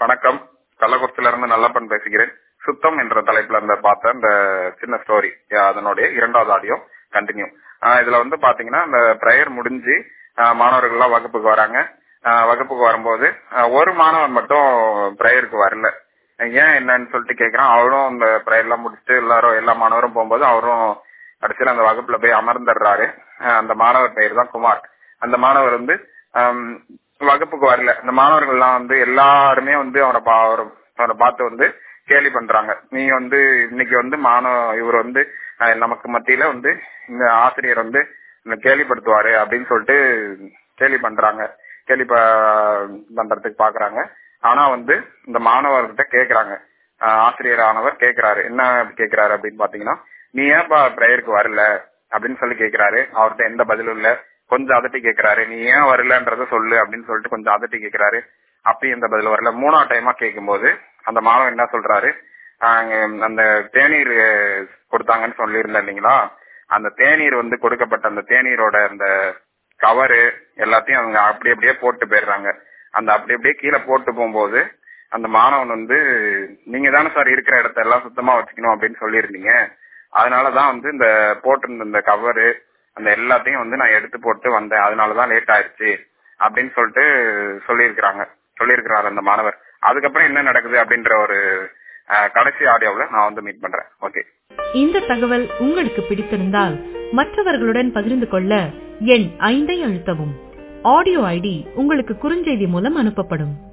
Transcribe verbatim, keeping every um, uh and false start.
வணக்கம். கள்ளக்குறிச்சியில இருந்து நல்லப்பன் பேசுகிறேன். சுத்தம் என்ற தலைப்புல இருந்த பார்த்த இந்த சின்ன ஸ்டோரி, அதனுடைய இரண்டாவது ஆடியோ கண்டினியூ. இதுல வந்து பாத்தீங்கன்னா இந்த பிரேயர் முடிஞ்சு மாணவர்கள் எல்லாம் வகுப்புக்கு வராங்க. வகுப்புக்கு வரும்போது ஒரு மாணவன் மட்டும் பிரேயருக்கு வரல. ஏன் என்னன்னு சொல்லிட்டு கேக்குறான். அவரும் இந்த பிரேயர் எல்லாம் முடிச்சுட்டு எல்லாரும் எல்லா மாணவரும் போகும்போது அவரும் கடைசியில அந்த வகுப்புல போய் அமர்ந்துடுறாரு. அந்த மாணவர் பெயர் தான் குமார். அந்த மாணவர் வந்து வகுப்புக்கு வரல. இந்த மாணவர்கள் எல்லாம் வந்து எல்லாருமே வந்து அவனை அவனை பார்த்து வந்து கேலி பண்றாங்க. நீ வந்து இன்னைக்கு வந்து மாணவ இவர் வந்து நமக்கு மத்தியில வந்து இந்த ஆசிரியர் வந்து கேலிப்படுத்துவாரு அப்படின்னு சொல்லிட்டு கேலி பண்றாங்க. கேலி பண்றதுக்கு பாக்குறாங்க. ஆனா வந்து இந்த மாணவர்கிட்ட கேக்குறாங்க. ஆசிரியர் ஆனவர் கேக்குறாரு. என்ன கேக்குறாரு அப்படின்னு பாத்தீங்கன்னா, நீ ஏன்பா பிரேயருக்கு வரல அப்படின்னு சொல்லி கேக்குறாரு. அவர்கிட்ட எந்த பதிலும் இல்ல. கொஞ்சம் அதட்டி கேக்குறாரு. நீ ஏன் வரலன்றத சொல்லு அப்படின்னு சொல்லிட்டு கொஞ்சம் அதட்டி கேக்குறாரு. அப்படி எந்த பதிலும் வரல. மூணாவது டைமா கேட்கும் போது அந்த மாணவன் என்ன சொல்றாரு, அந்த தேநீர் கொடுத்தாங்கன்னு சொல்லியிருந்தேன் இல்லைங்களா, அந்த தேநீர் வந்து கொடுக்கப்பட்ட அந்த தேநீரோட அந்த கவரு எல்லாத்தையும் அவங்க அப்படி அப்படியே போட்டு போயிடுறாங்க. அந்த அப்படி அப்படியே கீழே போட்டு போகும்போது அந்த மாணவன் வந்து, நீங்க தானே சார் இருக்கிற இடத்த எல்லாம் சுத்தமா வச்சுக்கணும் அப்படின்னு சொல்லியிருந்தீங்க, அதனாலதான் வந்து இந்த போட்டிருந்த இந்த கவரு அந்த எல்லாத்தையும் வந்து நான் எடுத்து போட்டு வந்தேன், அதனாலதான் லேட் ஆயிடுச்சு அப்படின்னு சொல்லிட்டு சொல்லியிருக்கிறாங்க சொல்லியிருக்கிறாரு அந்த மாணவர். அதுக்கப்புறம் என்ன நடக்குது அப்படின்ற ஒரு கடைசி ஆடியோவில் நான் வந்து மீட் பண்றேன். ஓகே. இந்த தகவல் உங்களுக்கு பிடித்திருந்தால் மற்றவர்களுடன் பகிர்ந்து கொள்ள எண் ஐந்தை அழுத்தவும். ஆடியோ ஐடி உங்களுக்கு குறுஞ்செய்தி மூலம் அனுப்பப்படும்.